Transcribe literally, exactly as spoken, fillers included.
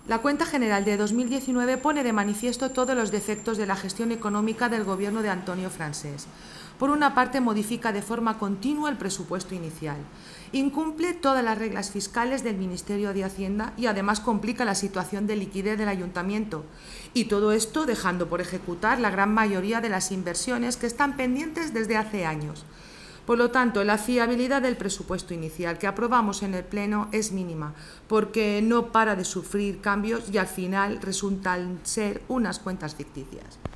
La cuenta general de dos mil diecinueve pone de manifiesto todos los defectos de la gestión económica del gobierno de Antonio Francés. Por una parte, modifica de forma continua el presupuesto inicial, incumple todas las reglas fiscales del Ministerio de Hacienda y además complica la situación de liquidez del ayuntamiento. Y todo esto dejando por ejecutar la gran mayoría de las inversiones que están pendientes desde hace años. Por lo tanto, la fiabilidad del presupuesto inicial que aprobamos en el Pleno es mínima, porque no para de sufrir cambios y al final resultan ser unas cuentas ficticias.